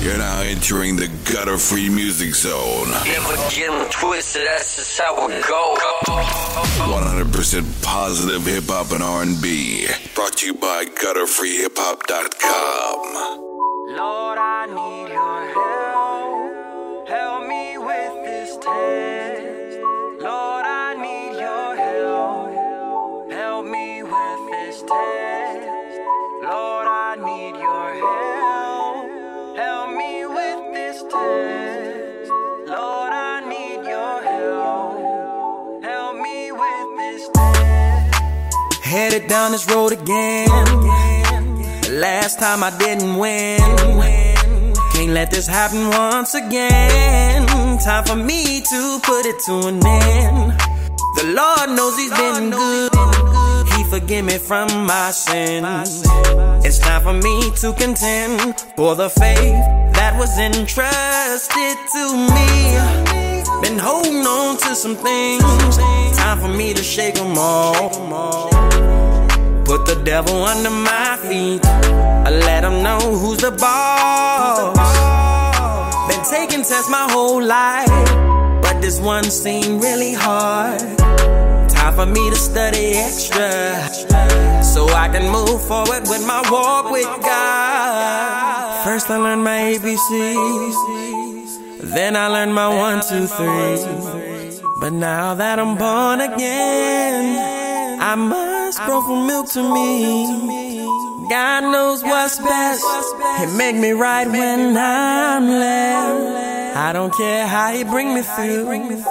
You're now entering the gutter-free music zone. Never get them twisted, that's just how it goes. 100% positive hip-hop and R&B. Brought to you by gutterfreehiphop.com. Lord, I need your help. Help me with this test. Lord, I need your help. Help me with this test. Lord, I need your help. Help me with this test. Lord, I need your help. Help me with this test. Headed down this road again. Last time I didn't win. Can't let this happen once again. Time for me to put it to an end. The Lord knows He's been good. He forgive me from my sins. It's time for me to contend for the faith that was entrusted to me. Been holding on to some things. Time for me to shake them all. Put the devil under my feet. I let him know who's the boss. Been taking tests my whole life, but this one seemed really hard. Time for me to study extra, so I can move forward with my walk with God. First I learned my ABCs, then I learned my 1, 2, 3. But now that I'm born again, I must grow from milk to meat. God knows what's best. He make me right when I'm left. I don't care how He bring me through.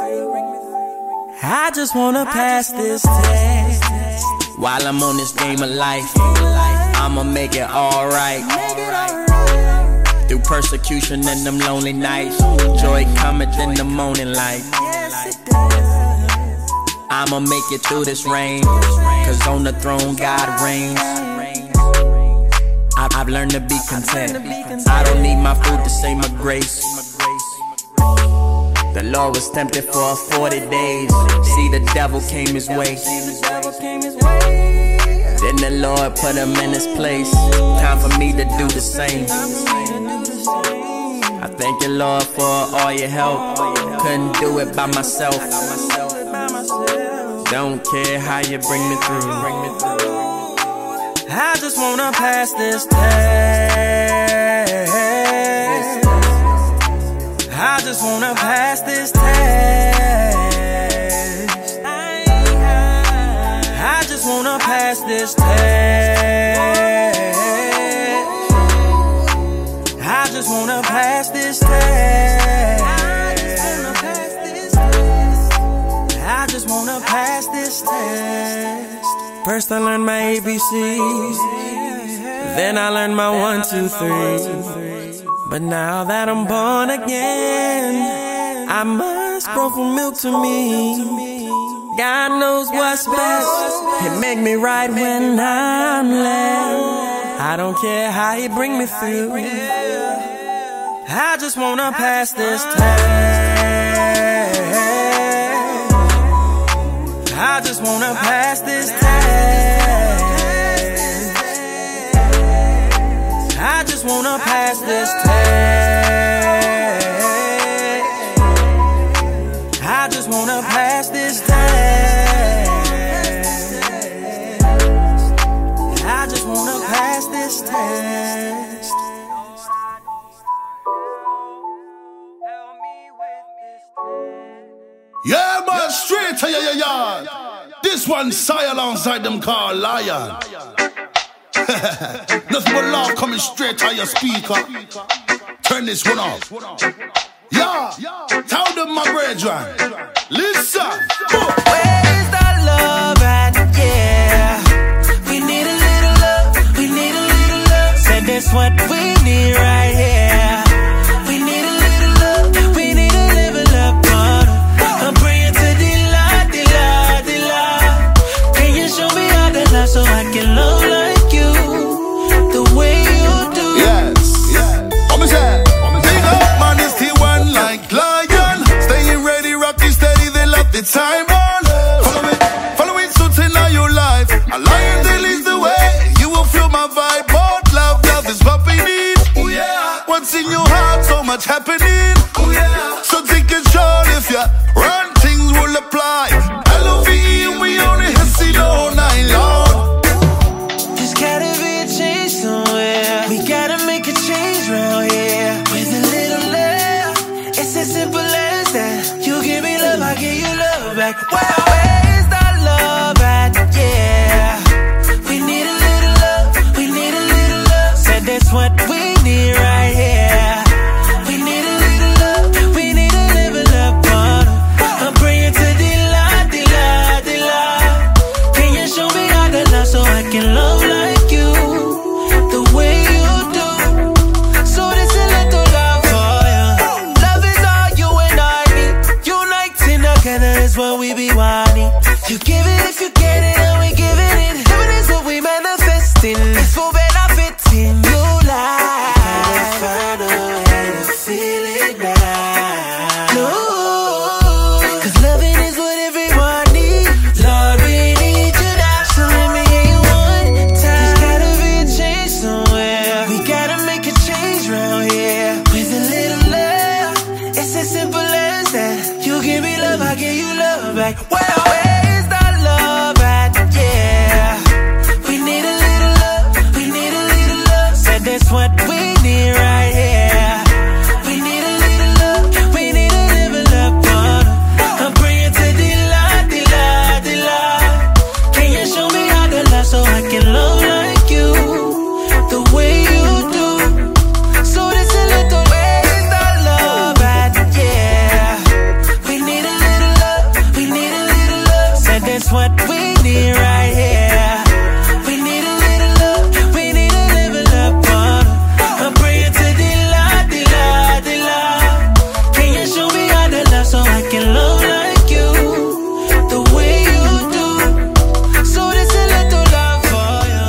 I just wanna pass this test. While I'm on this game of life, I'ma make it alright. Through persecution and them lonely nights, joy cometh in the morning light. I'ma make it through this rain, cause on the throne God reigns. I've learned to be content. I don't need my food to say my grace. The Lord was tempted for 40 days. See, the devil came his way. Then the Lord put him in his place. Time for me to do the same. I thank you, Lord, for all your help. Couldn't do it by myself. Don't care how you bring me through. I just wanna pass this test. I just wanna pass this test. I just wanna pass this test. I just wanna pass this test. I just wanna pass this test. First I learned my ABCs, then I learned my 1, 2, 3. But now that I'm born again, I must grow from milk to meat. God knows what's best. He make me right when I'm left. I don't care how He bring me through. I just wanna pass this test. I just wanna pass this test. I just wanna pass this test. I just wanna pass this test. I just wanna pass this test. Yeah, man, straight to your yard. This one sigh alongside them called Lion. Nothing but love coming straight to your speaker. Turn this one off. Yeah, tell them my brethren. Listen. Where is that love at? Yeah, we need a little love. We need a little love. Said that's what we need right here. We need a little love. We need a little love. I'm praying to the Lord, the Lord, the Lord. Can you show me how to love so I can love like you, the way you do? Yes, yeah. What me say? Big up, man, it's the one like Lion. Staying ready, rocky steady, they love the time on. Follow it, suits in all your life. A lion, they lead the way. You will feel my vibe, but love is what we need. Ooh, yeah. what's in your heart, so much happening. Oh yeah. So take control if you run, things will apply. LOVE, we on the hissing all night long. There's gotta be a change somewhere. We gotta make a change round here. With a little love, it's as simple as that. You give me love, I give you love back. Well, where's that love at? Yeah. We need a little love, we need a little love. Said that's what we need right here. We need a little love, we need a little love. I'm praying to Delilah, Delilah, Delilah. Can you show me how to love so I can love like you, the way you do? So this a little love for you. Love is all you and I need. Uniting together is what we be wanting. You give it if you get it, and we giving it. Living is what we manifesting. It's for benefiting you like. Gotta find a way to feel it now. No, 'cause loving is what everyone needs. Lord, we need you now. So let me hear you one time. There's gotta be a change somewhere. We gotta make a change round here. With a little love, it's as simple as that. You give me love, I give you love back. Well, where's that love at? Yeah. We need a little love, we need a little love. Said that's what we need right here. We need a little love, we need a little love. I'm praying to Delilah, Delilah, Delilah. Can you show me how to love so I can love like you, the way you do? So this a little, where's that love at? Yeah. We need a little love, we need a little love. Said that's what we need right here. We need a little love, we need a little love. I'm praying to Delilah, Delilah, Delilah. Can you show me how to love so I can love like you, the way you do? So this a little love for you.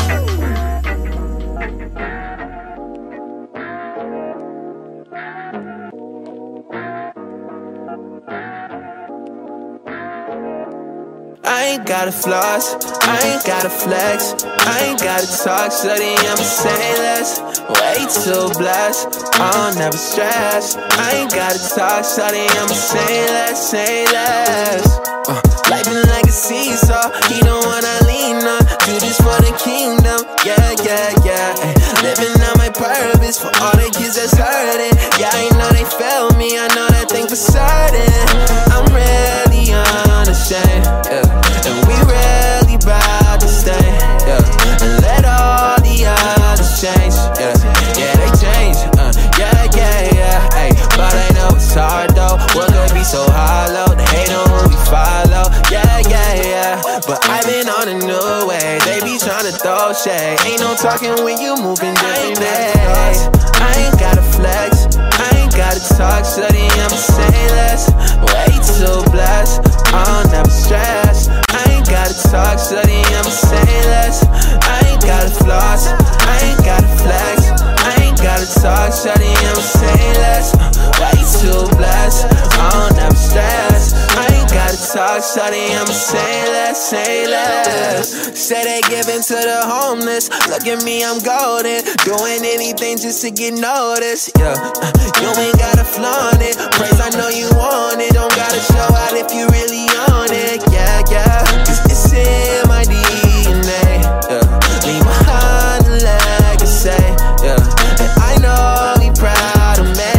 I ain't gotta floss, I ain't gotta flex, I ain't gotta talk, study, I'ma say less. Way too blessed, I'll never stress. I ain't gotta talk, study, I'ma say less, say less. Life is like a seesaw, he don't wanna lean on. Do this for the kingdom, yeah, yeah, yeah. Living out my purpose for all the kids that's hurting. Yeah, I know they failed me, I know that thing for certain. I'm really unashamed, yeah. And we really bout to stay, yeah. And let all the others change, yeah. Yeah, they change, yeah, yeah, yeah. Ay, but I know it's hard though. World could be so hollow. They hate on who we follow, yeah, yeah, yeah. But I've been on a new way. They be tryna throw shade. Ain't no talking when you moving different days. I ain't gotta flex, I ain't gotta talk, study, I'ma say less. Way too blessed, I'll never stress. I ain't gotta talk, study, I'ma say less. I ain't gotta floss, I ain't gotta flex. I ain't gotta talk, study, I'ma say less. Way too blessed, I'll never stress. I ain't gotta talk, study, I'ma say less, say less. Say they giving to the homeless. Look at me, I'm golden. Doing anything just to get noticed, yeah. You ain't gotta flaunt it. Praise, I know you want it. Don't gotta show out if you really on it, yeah, yeah. 'Cause it's in my DNA, yeah. Leave behind a legacy, yeah. And I know he proud of me,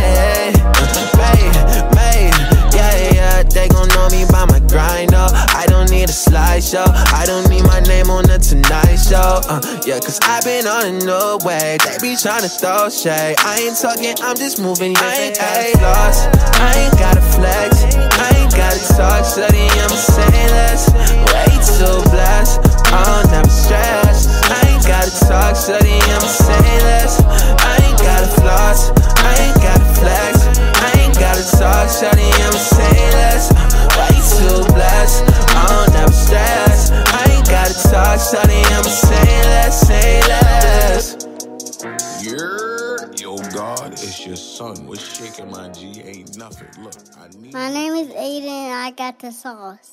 yeah, yeah. They gon' know me by my grind, oh. I don't need a slideshow, I don't need my name on the Tonight Show, yeah. 'Cause I've been on a new way. They be tryna throw shade. I ain't talking, I'm just moving. I ain't gotta floss, I ain't gotta flex, I ain't gotta talk, study, I'ma say less. Way too blessed, I'll never stress. I ain't gotta talk, study, I'ma say less. I ain't gotta floss, I ain't gotta flex, I ain't gotta talk, study, I'ma say less. Way too blessed, I'll never stress. I ain't gotta talk, study, I'ma say less, say less. Yo, God, it's your son. What's shaking my G? Ain't nothing. Look, I need. My name is Aiden and I got the sauce.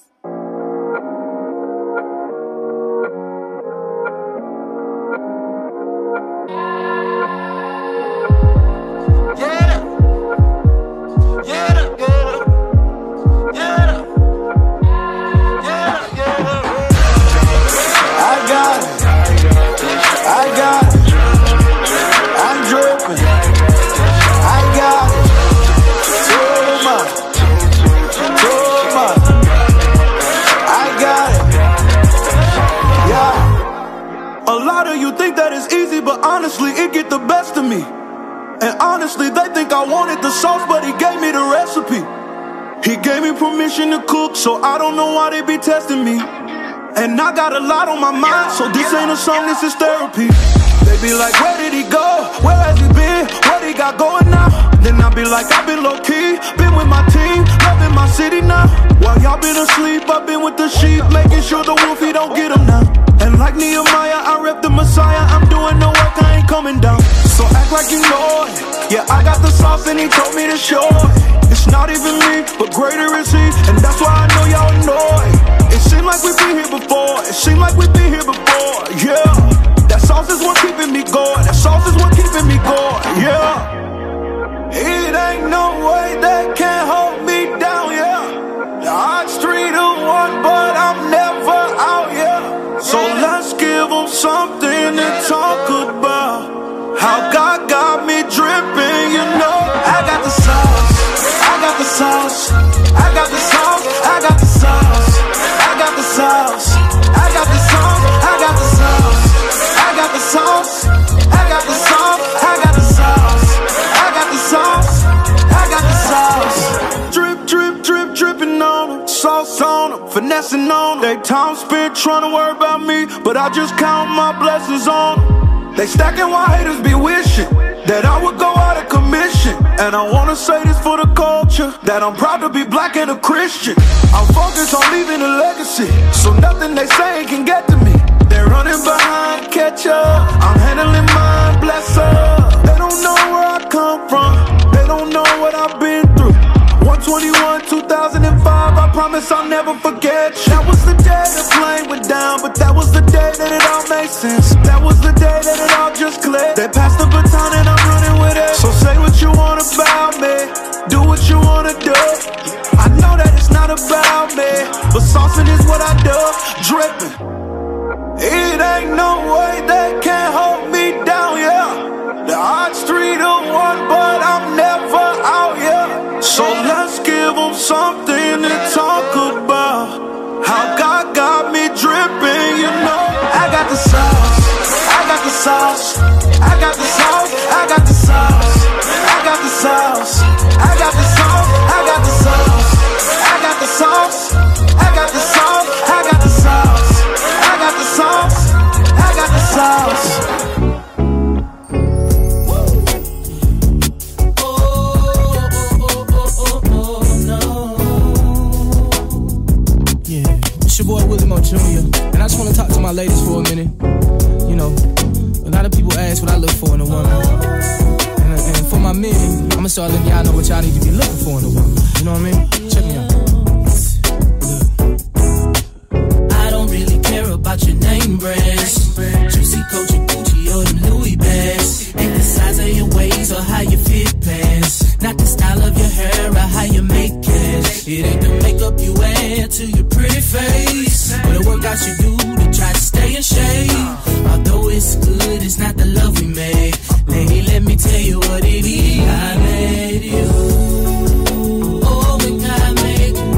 And honestly, they think I wanted the sauce, but he gave me the recipe. He gave me permission to cook, so I don't know why they be testing me. And I got a lot on my mind, so this ain't a song, this is therapy. They be like, where did he go? Where has he been? What he got going now? Then I be like, I've been low-key, been with my team, loving my city now. While y'all been asleep, I've been with the sheep, making sure the wolf, he don't get him now. And like Nehemiah, I rep the Messiah, I'm doing the work, I ain't coming down. So act like you know it. Yeah, I got the sauce and he told me to show it. It's not even me, but greater is he, and that's why I know y'all annoyed. It seemed like we've been here before, it seemed like we've been here before, yeah. That sauce is what keeping me going, that sauce is what keeping me going, yeah. It ain't no way they can hold me down, yeah. The odds 3-1, but I'm never out, yeah. So let's give them something to talk about. How God got me dripping, you know. I got the sauce, I got the sauce, I got the sauce, I got the sauce, I got the sauce, I got the sauce, I got the sauce, I got the sauce, I got the sauce, I got the sauce, I got the sauce, I got the sauce. Drip, drip, drip, dripping on them, sauce on them, finessing on them. They time spent trying to worry about me, but I just count my blessings on them. They stacking while haters be wishing that I would go out of commission. And I wanna say this for the culture, that I'm proud to be black and a Christian. I'm focused on leaving a legacy, so nothing they say can get to me. They're running behind, catch up, I'm handling mine, bless up. They don't know where I come from, they don't know what I've been through. 121, 2005, I promise I'll never forget you. That was the day the plane went down, but that was the day that it all made sense. That was the day that it all just clicked. They passed the baton and I'm running with it. So say what you want about me, do what you wanna do. I know that it's not about me, but saucing is what I do, dripping. It ain't no way they can hold me down, yeah. The odds 3-1, but I'm never out, yeah. So let's give them something to talk about. How God got me dripping, you know. I got the sauce, I got the sauce, I got the sauce, I got the sauce, I got the sauce, I got the sauce, I got the sauce, I got the sauce, I got the sauce, I got the sauce, I got the sauce, I got the sauce. Boy Willie Jr. And I just want to talk to my ladies for a minute. You know, a lot of people ask what I look for in a woman. And for my men, I'ma start letting y'all know what y'all need to be looking for in a woman. You know what I mean? Check me out. Look. I don't really care about your name brands, Juicy Coach, Gucci, or them Louis bags. Ain't the size of your waist or how you fit pants. Not the style of your hair or how you make cash. It ain't the makeup you wear to your pretty face, or the workouts you do to try to stay in shape. Although it's good, it's not the love we made. Lady, let me tell you what it is. I made you. Oh, when God made you,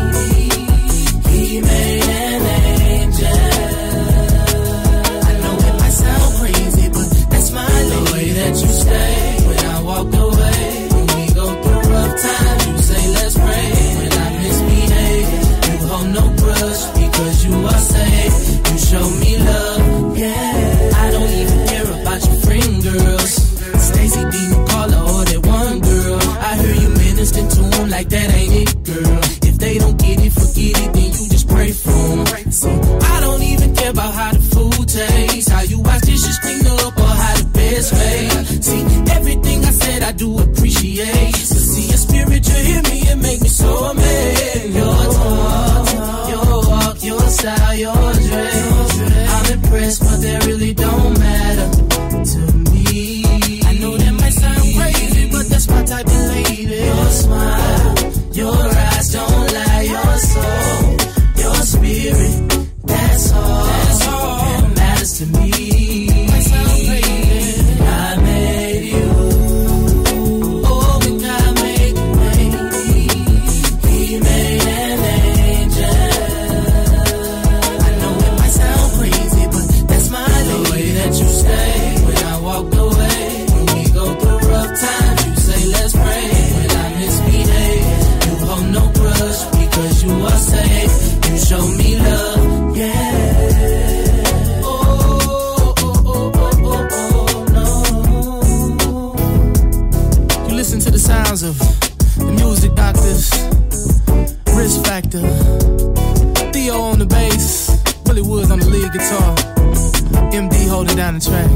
He made an angel. I know it might sound crazy, but that's my lady. The way that you stay when I walk away, when we go through rough times, you say let's pray. When I misbehave, you hold no grudge because you are safe. You show me love, yeah. I don't even care about your friend girls, Stacy Dean, Carla, or that one girl. I hear you ministering to them like that ain't it, girl. If they don't get it, forget it, then you just pray for them. See, I don't even care about how the food tastes, how you wash dishes, clean up, or how the bed's made. See, everything I said I do appreciate. So see your spirit, you hear me, and make me so amazed. Your talk, your walk, your style, your dress, I'm impressed, but that really don't matter to me. I know that might sound crazy, but that's my type of lady. Your smile, your eyes don't lie, your soul, your spirit, that's all that matters to me. I made you. Oh, when God made you, He made an angel. I know it might sound crazy, but that's my lady. The way that you stay when I walk away, when we go through rough times. to the sounds of the Music Doctors, Risk Factor, Theo on the bass, Billy Woods on the lead guitar, MD holding down the track.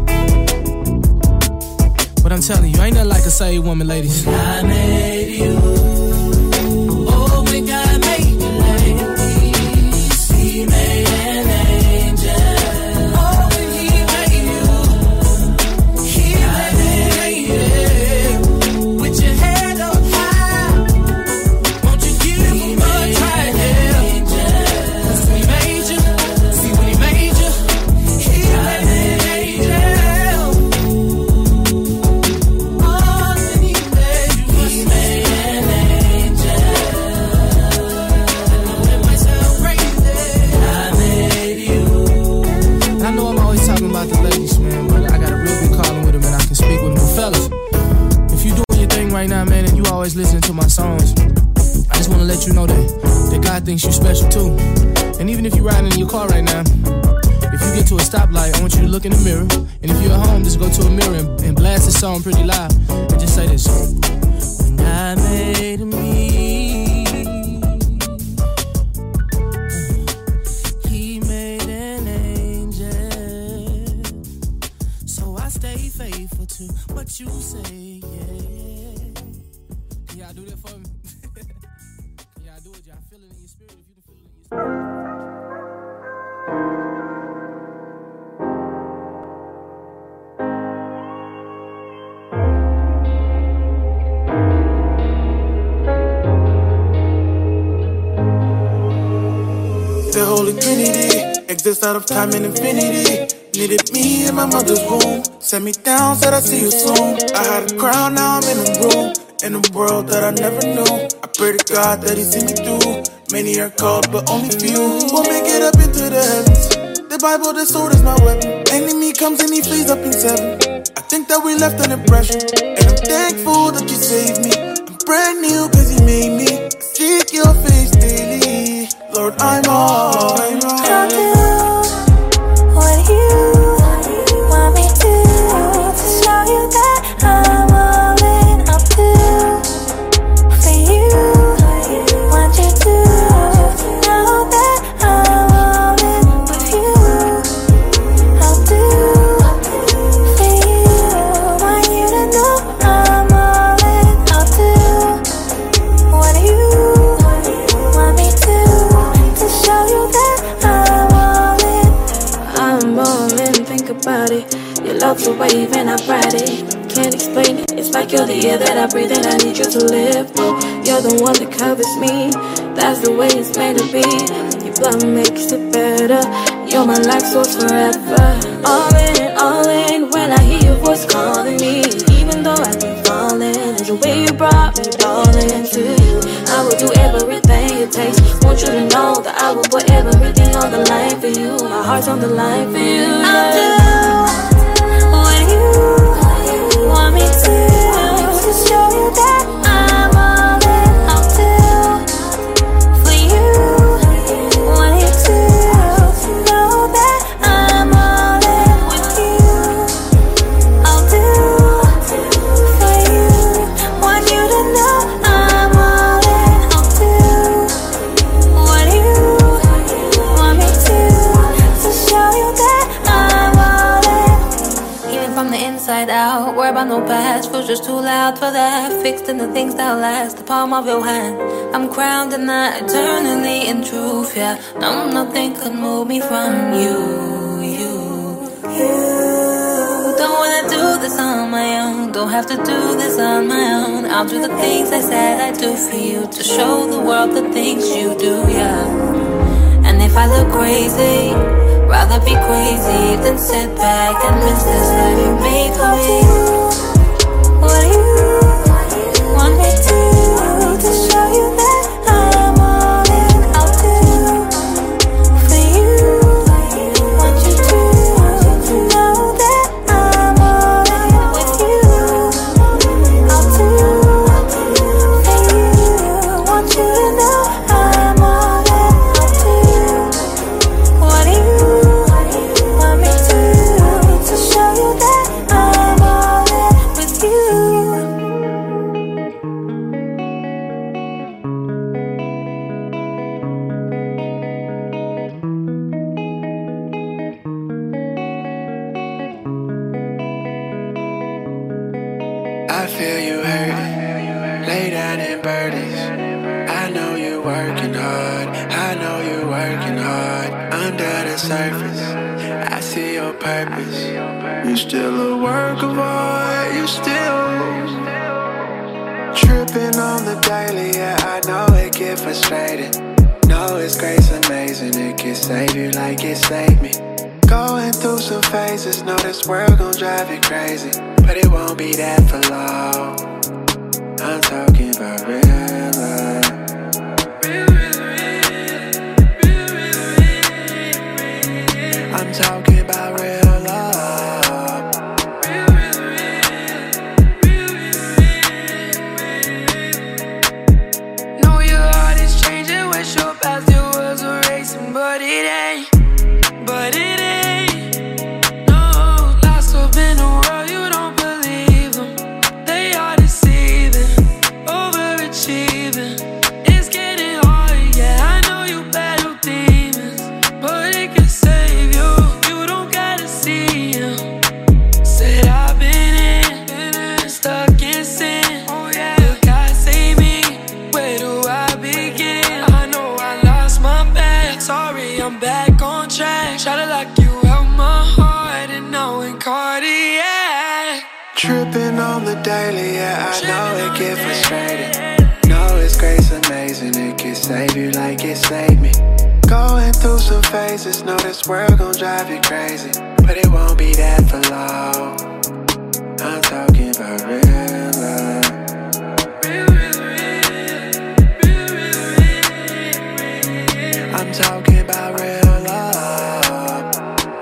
But I'm telling you, ain't nothing like a saved woman, ladies. I made you. Oh, when God made you, ladies, He made an angel. Oh, when He made you, He made an angel. With your head up high, won't you give Him a try? Cause when He made you, see when He made you, He made an angel. About the ladies, man, but I got a real big calling with them and I can speak with them. Fellas, if you doing your thing right now, man, and you always listening to my songs, I just want to let you know that God thinks you special too. And even if you're riding in your car right now, if you get to a stoplight, I want you to look in the mirror. And if you're at home, just go to a mirror and blast this song pretty loud and just say this: when God made me, what you say, yeah. Can y'all do that for me? Can y'all do it? Y'all feel it in your spirit? If you can feel it in your spirit. The Holy Trinity exists out of time and infinity. Needed me in my mother's womb. Set me down, said I see you soon. I had a crown, now I'm in a room. In a world that I never knew. I pray to God that He see me through. Many are called, but only few will make it up into the heavens. The Bible, the sword is my weapon. Enemy comes and he flees up in 7. I think that we left an impression, and I'm thankful that you saved me. I'm brand new cause you made me. I seek your face daily. Lord, I'm all. I'll do what you want me to show you that I'm all in. I'll do for you what you do. Know that I'm all in with you. I'll do for you. Want you to know I'm all in. I'll do what you want me to show you that I'm all in. I'm all in, think about it. Your love's a wave and I ride it. Can't explain it, it's like you're the air that I breathe and I need you to live. Oh, you're the one that covers me, that's the way it's meant to be. Your blood makes it better, you're my life source forever. All in, when I hear your voice calling me. Even though I've been falling, there's a way you brought me all into you. I will do everything it takes. Want you to know that I will put everything on the line for you. My heart's on the line for you. I'll do what you want me to show you that I'm all in. I'll do for you what you do. Know that I'm all in with you. I'll do for you. Want you to know I'm all in. I'll do what you want me to show you that I'm all in. Even from the inside out, worry about no past, feels just too loud for that. Fixed in the things that last, the palm of your hand. I'm crowned in that eternally in truth, yeah. No, nothing could move me from you. Don't wanna do this on my own, don't have to do this on my own. I'll do the things I said I'd do for you, to show the world the things you do, yeah. And if I look crazy, rather be crazy than sit back and miss this life you made for me. What you want me to show you that I'm all in. I'll do for you what you do. Know that I'm all in with you. I'll do for you. Want you to know I'm all in. I'll do what you want me to show you that I'm all in. I feel you hurting, lay down in burdens. I know you're working hard, I know you're working hard. Under the surface, I see your purpose. You're still a work of art, you still tripping on the daily, yeah, I know it get frustrating. Know it's grace amazing, it can save you like it saved me. Going through some phases, know this world gon' drive you crazy, but it won't be that for long. I'm talking about real love. I'm talking about real love. Know your heart is changing, wish your past it was erasing, but it ain't. But it ain't. No, lost up in a world you don't believe them. They are deceiving, overachieving. It's getting hard, yeah, I know you battle demons, but it can save you, you don't gotta see them. Said I've been in, stuck in sin. Oh yeah, but God save me, where do I begin? I know I lost my bag, sorry I'm back on track. Try to lock you out my heart and now in cardiac. Tripping on the daily, yeah, I know it get frustrating. Know it's grace amazing, it can save you like it saved me. Going through some phases, know this world gon' drive you crazy, but it won't be that for long. I'm talking about real love. I'm talking about real love.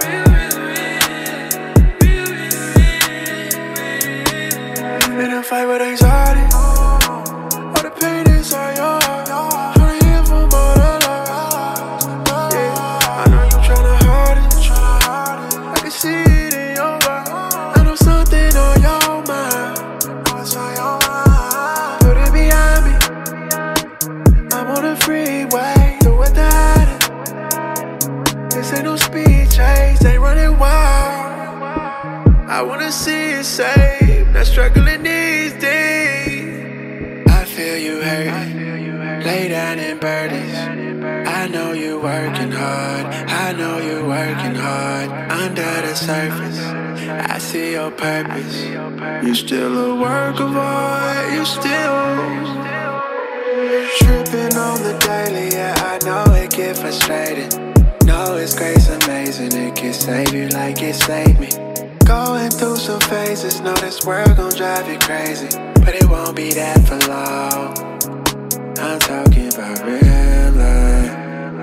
In a fight with anxiety, all the pain inside your heart, trying to heal from all the lies. Yeah, I know you tryna hide it, I can see it in your eyes. I know something on your mind, put it behind me. I'm on the freeway, do without it. This ain't no speed chase, ain't running wild. I wanna see it safe, not struggling these days. I feel you hurting, lay down in burdens. I know you're working hard, I know you're working hard. Under the surface, I see your purpose. You're still a work of art, you still tripping on the daily, yeah, I know it get frustrating. Know it's grace amazing, it can save you like it saved me. Going through some phases, know this world gon' drive you crazy, but it won't be that for long. I'm talking about real love.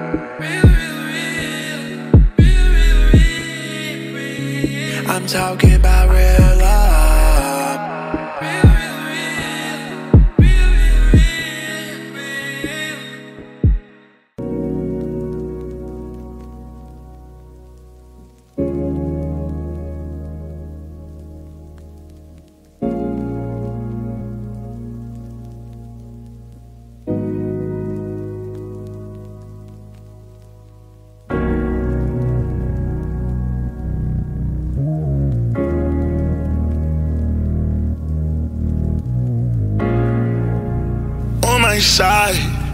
I'm talking about real love. Side,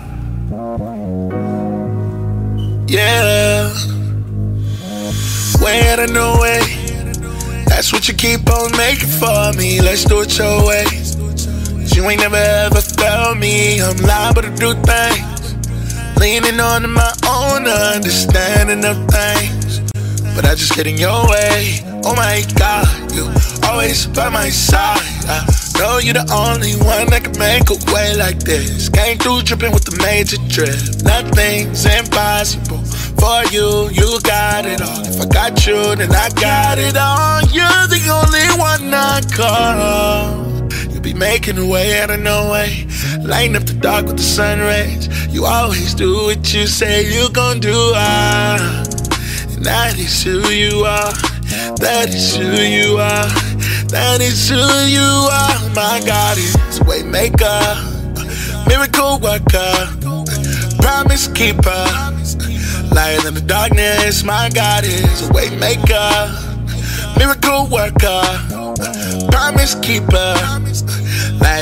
yeah, way out of no way. That's what you keep on making for me. Let's do it your way. You ain't never ever felt me. I'm liable to do things, leaning on my own understanding of things, but I just get in your way. Oh my God, you always by my side. I know you're the only one that can make a way like this. Came through dripping with the major drip. Nothing's impossible for you, you got it all. If I got you, then I got it all. You're the only one I call. You be making a way out of no way, lighting up the dark with the sun rays. You always do what you say you gon' do, and that is who you are. That is who you are. That is who you are. My God is a way maker, miracle worker, promise keeper, light in the darkness. My God is a way maker, miracle worker, promise keeper,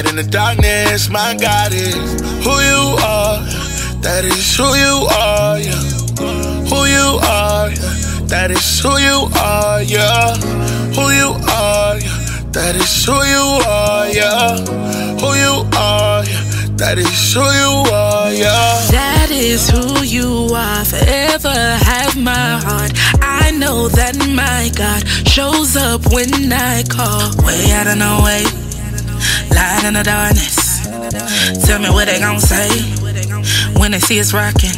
Light in the darkness, my God is who you are. That is who you are, yeah. Who you are, yeah. That is who you are, yeah. Who you are, yeah. That is who you are, yeah. Who you are, yeah. That is who you are, yeah. That is who you are, forever have my heart. I know that my God shows up when I call. Way out of no way, light in the darkness. Tell me what they gon' say when they see us rockin'.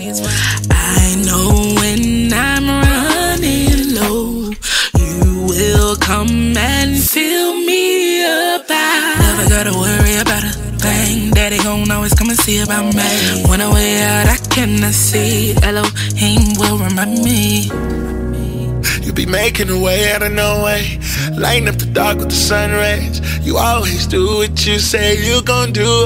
I know when I'm running low, you will come and fill me up. I never gotta worry about a thing. Daddy gon' always come and see about me. When I'm way out, I cannot see. Elohim will remind me. You be making a way out of no way, lighting up the dark with the sun rays. You always do what you say you gon' do,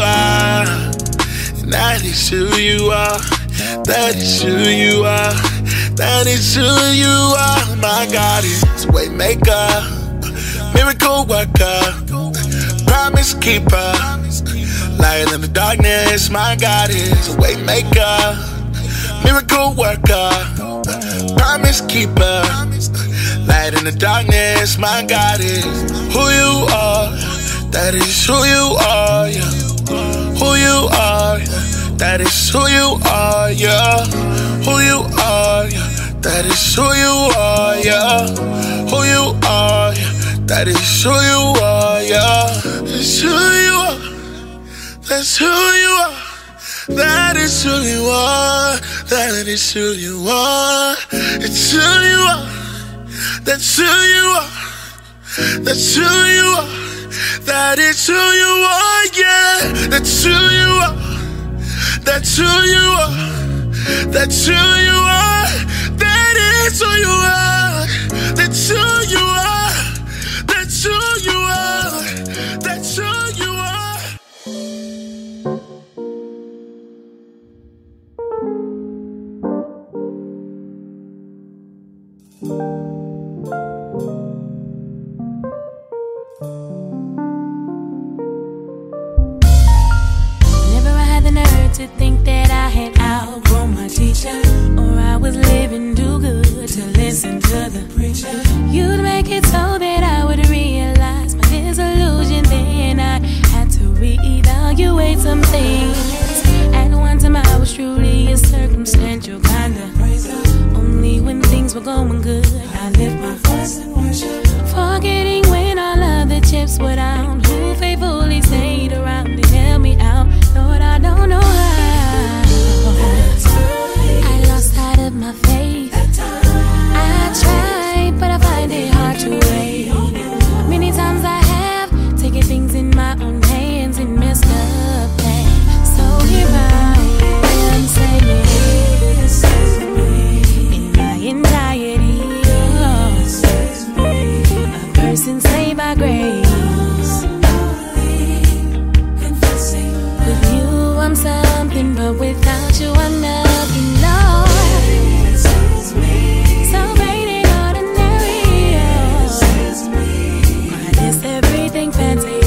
and that is who you are. That is who you are. That is who you are. My God is a way maker, miracle worker, promise keeper. Light in the darkness, my God is a way maker, miracle worker, promise keeper. Light in the darkness, my God is who you are. That is who you are, yeah. Who you are, yeah. That is who you are, yeah. Who you are, yeah. That is who you are, yeah. Who you are, yeah. That is who you are, yeah. That's who you are. That's who you are. That is who you are. That is who you are. It's who you are. That's who you are. That's who you are. That is who you are, yeah. That's who you are. That's who you are. That's who you are. That is who you are. That's who you are. That's who you are. That's who you are. To think that I had outgrown my teacher, or I was living too good to listen to the preacher. You'd make it so that I would realize my disillusion. Then I had to reevaluate some things. At one time I was truly a circumstantial kind of. Only when things were going good I lift my voice and worship, forgetting when all of the chips were down. Who faithfully stayed around to help me out? Lord, I don't know how. I lost sight of my faith. I tried, but I find it hard to wait. Many times I have taken things in my own hands and messed up things. So here I am saying, in my anxiety, a person saved by grace. With you I'm something, but without you I'm nothing, Lord. So great and ordinary, God is everything fancy.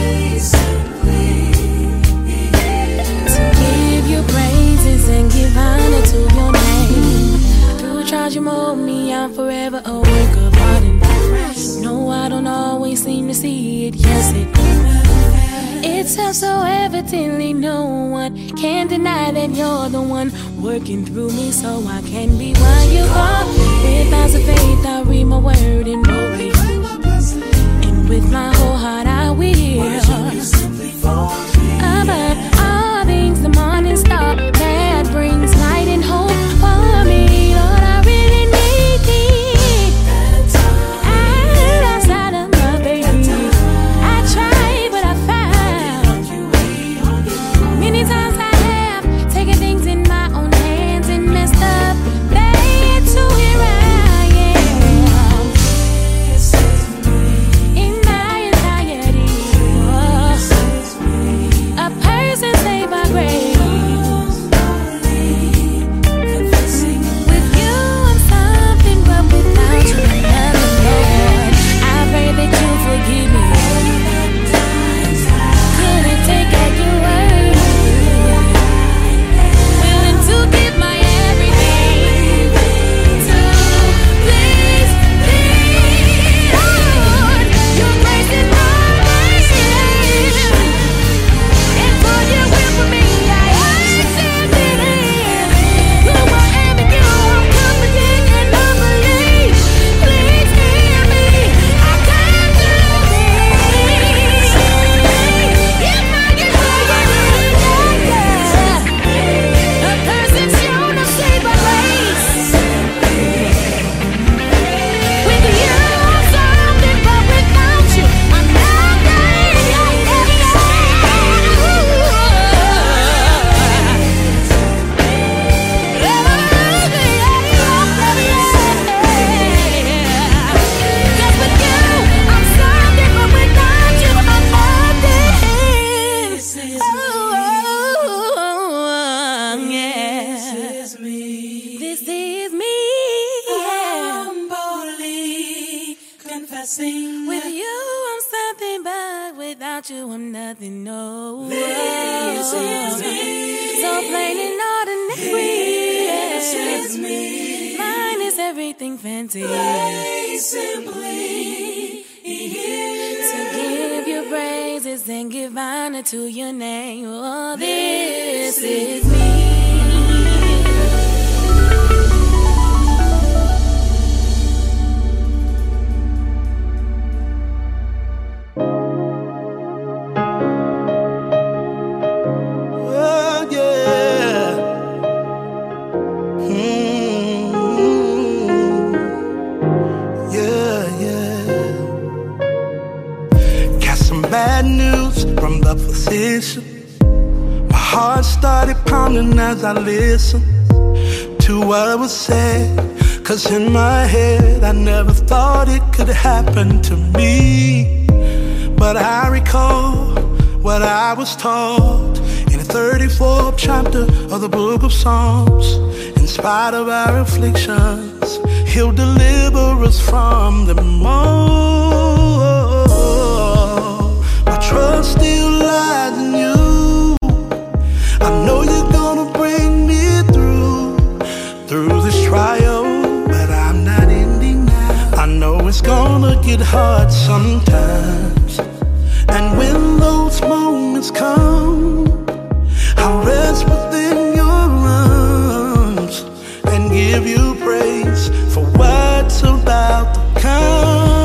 To give you praises and give honor to your name. Through trials you mold me, I'm forever a work of art and progress. No, I don't always seem to see it, yes it is. It's so evidently no one can deny that you're the one working through me, so I can be what you are. With eyes of faith I read my word and boldly, and with my whole heart I will. Above all things, the morning star that brings light and hope for me. Lord, I really need thee. And outside of my baby, I tried, but I found. Many times I have taken things in my own hands and messed up. Babe, to here I am. In my anxiety, without you, I'm nothing, no. This is me. So plain and ordinary. This is me. Mine is everything fancy. Play simply. To give you praises and give honor to your name. Oh, this is me. Bad news from the physician. My heart started pounding as I listened to what was said. 'Cause in my head I never thought it could happen to me. But I recall what I was taught in the 34th chapter of the book of Psalms. In spite of our afflictions, He'll deliver us from them all. My trust still lies in you. I know you're gonna bring me through this trial, but I'm not ending now. I know it's gonna get hard sometimes, and when those moments come, I'll rest within your arms and give you praise for what's about to come.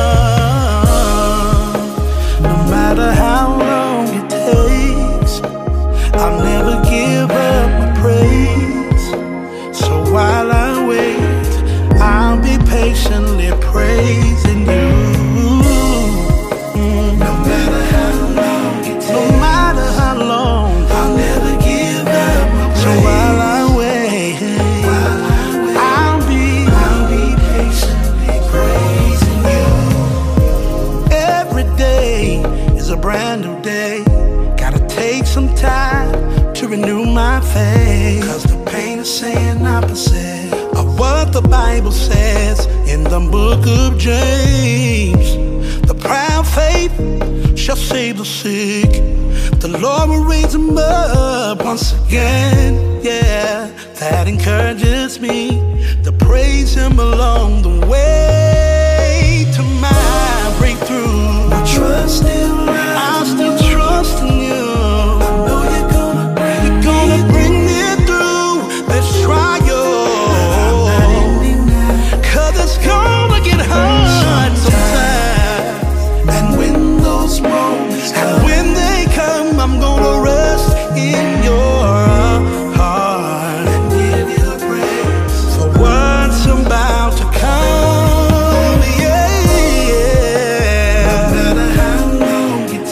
No matter how long it takes, I'll never give up my praise. So while I wait, I'll be patiently praising you. No matter how long it takes, no matter how long, I'll never give up my praise. So while I wait, I'll be patiently praising you. Every day is a brand new day. Gotta take some time to renew my faith. 'Cause the pain is saying opposite of what the Bible says in the book of James. The proud faith shall save the sick. The Lord will raise him up once again. Yeah, that encourages me to praise him along the way to my breakthrough. My trust still lies. I still trust in you. I know you're gonna bring me through this trial. 'Cause it's gonna get hard sometimes. And when those moments come, and when they come, I'm gonna rest in your heart and give you praise for what's about to come. Yeah, yeah. No matter how long it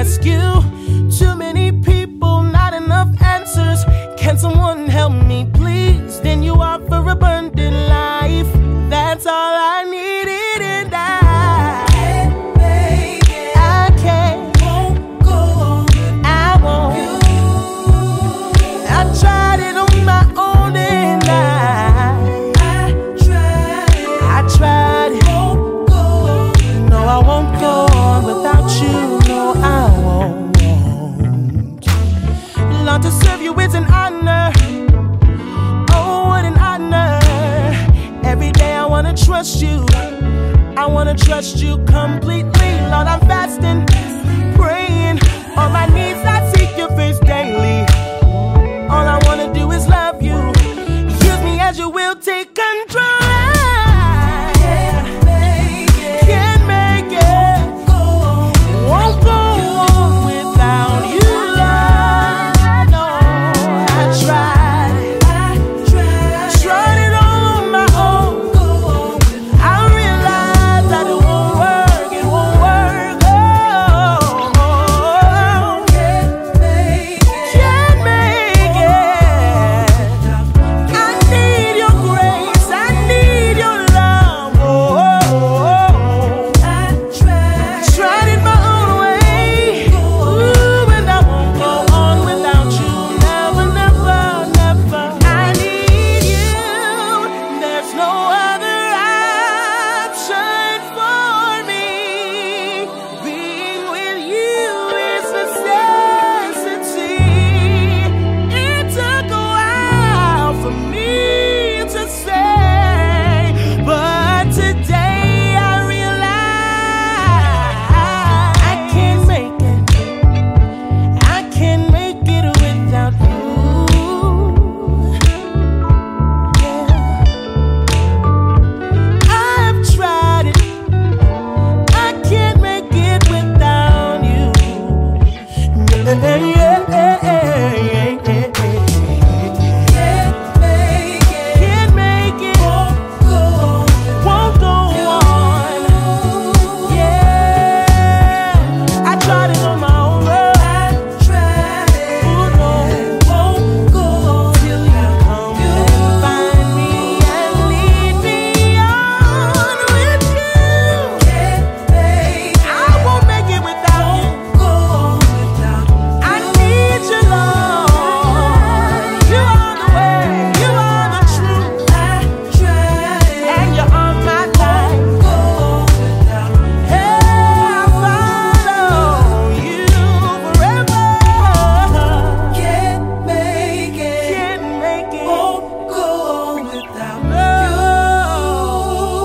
ask you. Too many people, not enough answers. Can someone help me, please? Then you offer abundant life. That's all I needed, and I can't make it. I can't, won't go on. I won't. I tried it on my own, and I tried it. Won't go on. No, I won't go on without you. No, I won't. Lord, to serve you is an honor. Oh, what an honor. Every day I wanna trust you. I wanna trust you completely. Lord, I'm fasting, praying. On my knees I seek your face daily. All I wanna do is love you. Use me as you will, take control. Can't make it. Can't make it. Won't go on without you, Lord. No, I tried it. Tried it all on my own. I realized that it won't work. It won't work. Oh, can't make it. Can't make it. I need your grace. I need your love. Oh, I tried it my own way. Ooh, and I won't go on without you. Never, never, never. I need you. There's no other option for me. Being with you is necessity. It took a while for me to say, but today I realize I can't make it. I can't make it without you. I've tried it. I can't make it without you. Can't make it. Can't make it. Won't go on. Yeah, I tried it on my own. Ooh, no, won't go till you come and find me and lead me on with you. I won't make it without you. I need you, Lord. You are the way, you are the truth, and you're on my life. Hey, I follow you forever. Can't make it, won't go without you.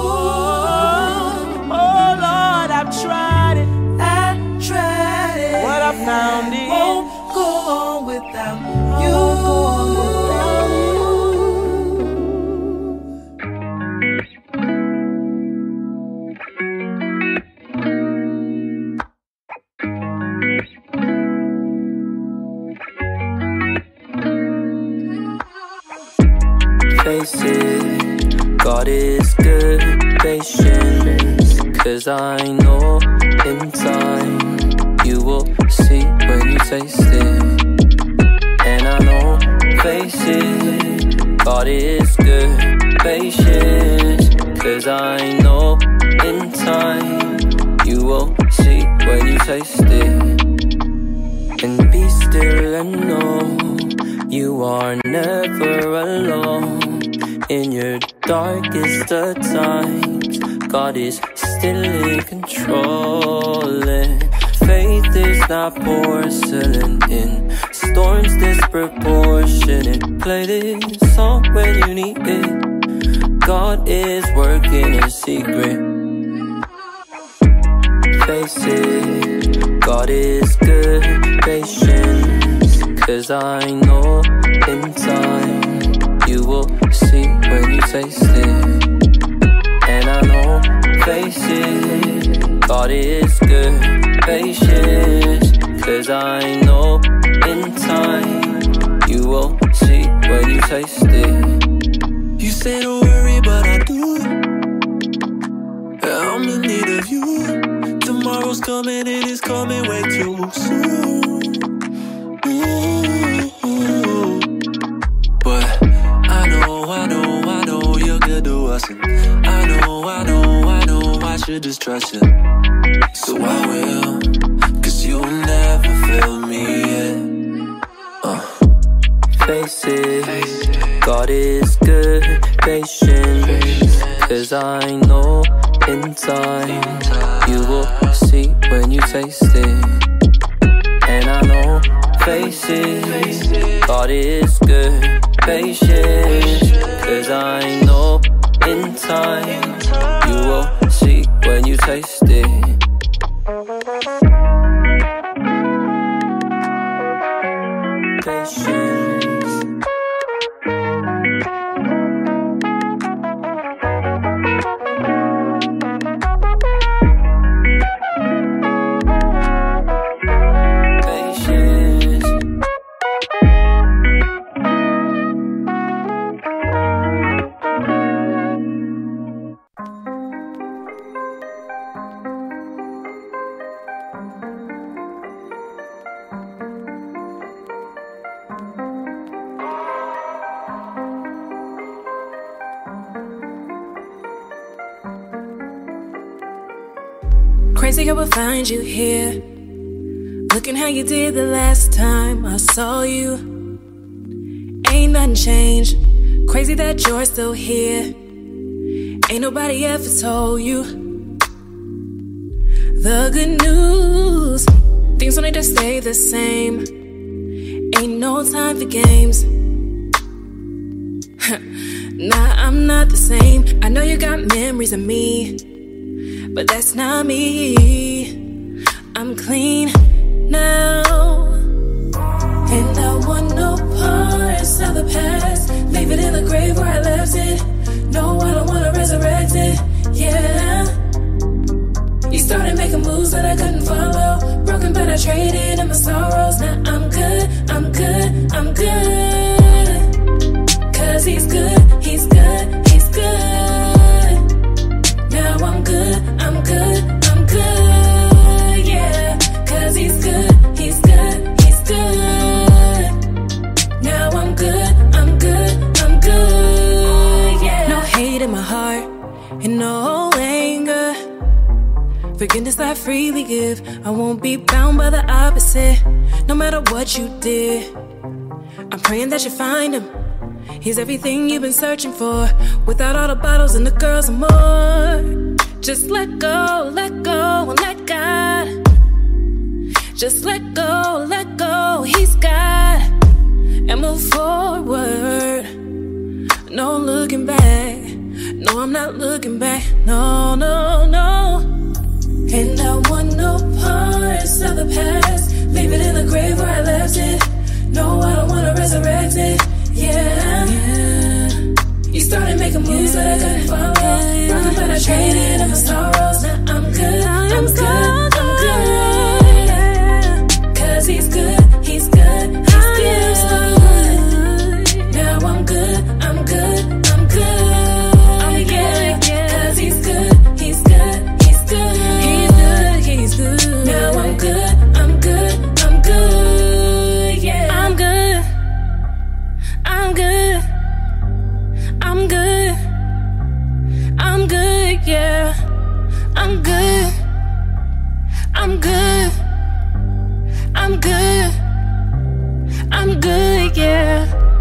Oh Lord, I've tried it. What I found is won't go on without you. Face it, God is good, patience. 'Cause I know in time you will see when you taste it. And I know, face it, God is good, patience. 'Cause I know in time you will see when you taste it. And be still and know you are never alone. In your darkest of times, God is still in control. And faith is not porcelain in storms disproportionate. Play this song when you need it. God is working in secret. Face it, God is good, patience. 'Cause I know in time you will see when you taste it. And I know, face it, God is good, patience. 'Cause I know in time you will see when you taste it. You say don't worry, but I do. I'm in need of you. Tomorrow's coming and it's coming way too soon. But I know you're good to us. And I know I should just trust you. So I will, 'cause you will never fail me yet. Face it, God is good, patience. 'Cause I know in time you will see when you taste it. And I know, face it, God is good, patience. 'Cause I know in time you will see when you taste it. Patience. Crazy how I find you here, looking how you did the last time I saw you. Ain't nothing changed, crazy that you're still here. Ain't nobody ever told you the good news. Things don't need to stay the same. Ain't no time for games. Nah, I'm not the same. I know you got memories of me, but that's not me. I'm clean now, and I want no parts of the past. Leave it in the grave where I left it. No, I don't wanna resurrect it. Yeah, you started making moves that I couldn't follow. Broken but I traded in my sorrows. Now I'm good, I'm good, I'm good. 'Cause he's good, he's good, he's good. Now I'm good, I'm good, I'm good, yeah. 'Cause he's good, he's good, he's good. Now I'm good, I'm good, I'm good, yeah. No hate in my heart and no anger. Forgiveness I freely give. I won't be bound by the opposite. No matter what you did, I'm praying that you find him. He's everything you've been searching for. Without all the bottles and the girls and more. Just let go and let God. Just let go, he's God. And move forward. No looking back. No, I'm not looking back. No, no, no. And I want no parts of the past. Leave it in the grave where I left it. No, I don't wanna resurrect it. Yeah. You started making moves that I couldn't follow. Broken but I traded in my sorrows. Now I'm good, I'm good, I'm good. 'Cause he's good, he's good, he's good. Now I'm good, I'm good, I'm good, yeah. 'Cause he's good, he's good, he's good. He's good, he's good. Now I'm good, I'm good, I'm good, yeah. I'm good, I'm good, I'm good, I'm good, yeah. I'm good, I'm good, I'm good, I'm good, yeah.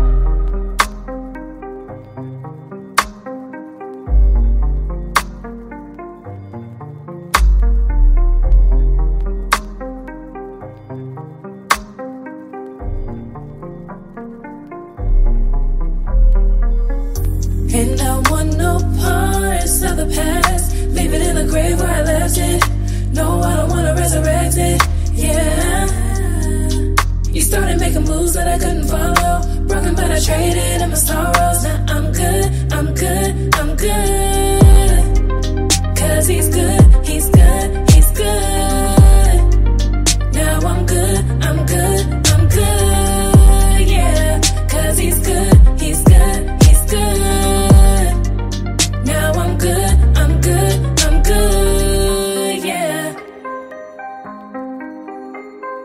And I want no parts of the past. Leave it in the grave where I left it. No, I don't wanna resurrect it. Yeah. You started making moves that I couldn't follow. Broken but I traded in my sorrows. Now I'm good, I'm good, I'm good. 'Cause he's good, he's good, he's good. Now I'm good, I'm good, I'm good, yeah. 'Cause he's good, he's good, he's good. Now I'm good, I'm good, I'm good, yeah.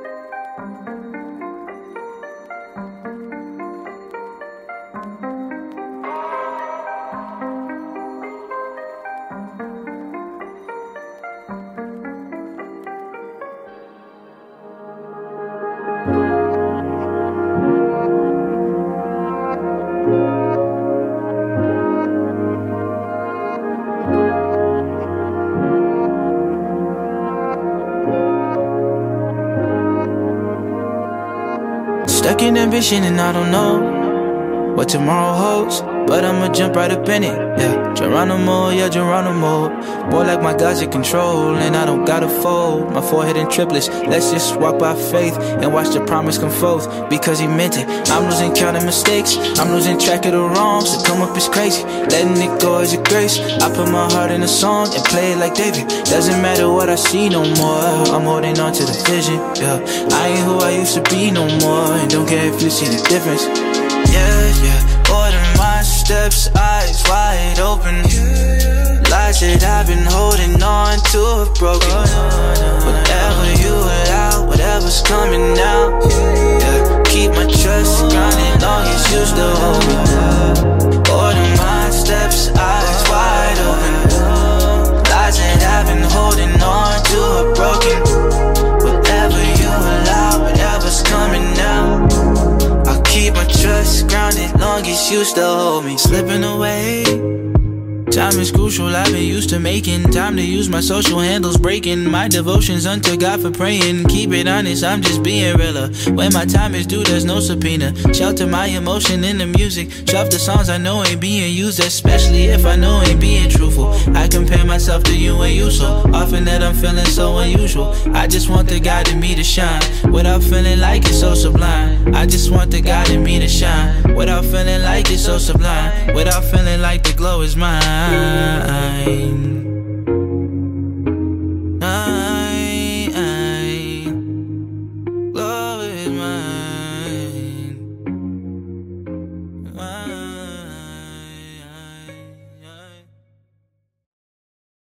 lacking ambition and I don't know what tomorrow holds, but I'ma jump right up in it, yeah. Geronimo, yeah, Geronimo. Boy, like my God's in control, and I don't gotta fold my forehead in triplets. Let's just walk by faith and watch the promise come forth, because he meant it. I'm losing count of mistakes, I'm losing track of the wrongs. To come up is crazy, letting it go is a grace. I put my heart in a song and play it like David. Doesn't matter what I see no more, I'm holding on to the vision, yeah. I ain't who I used to be no more, and don't care if you see the difference. Yeah, yeah. Order my steps, eyes wide open. Lies that I've been holding on to have broken. Whatever you allow, whatever's coming out, yeah. Keep my trust grounded, long as you still hold me. Order my steps, eyes wide open. Lies that I've been holding on to have broken. Whatever you allow, whatever's coming out, I'll keep my trust grounded, long as you still hold me. Slipping away, time is crucial, I've been used to making time to use my social handles, breaking my devotions unto God for praying. Keep it honest, I'm just being realer. When my time is due, there's no subpoena. Shelter my emotion in the music. Shelf the songs I know ain't being used, especially if I know ain't being truthful. I compare myself to you and you so often that I'm feeling so unusual. I just want the God in me to shine without feeling like it's so sublime. I just want the God in me to shine without feeling like it's so sublime. Without feeling like the glow is mine.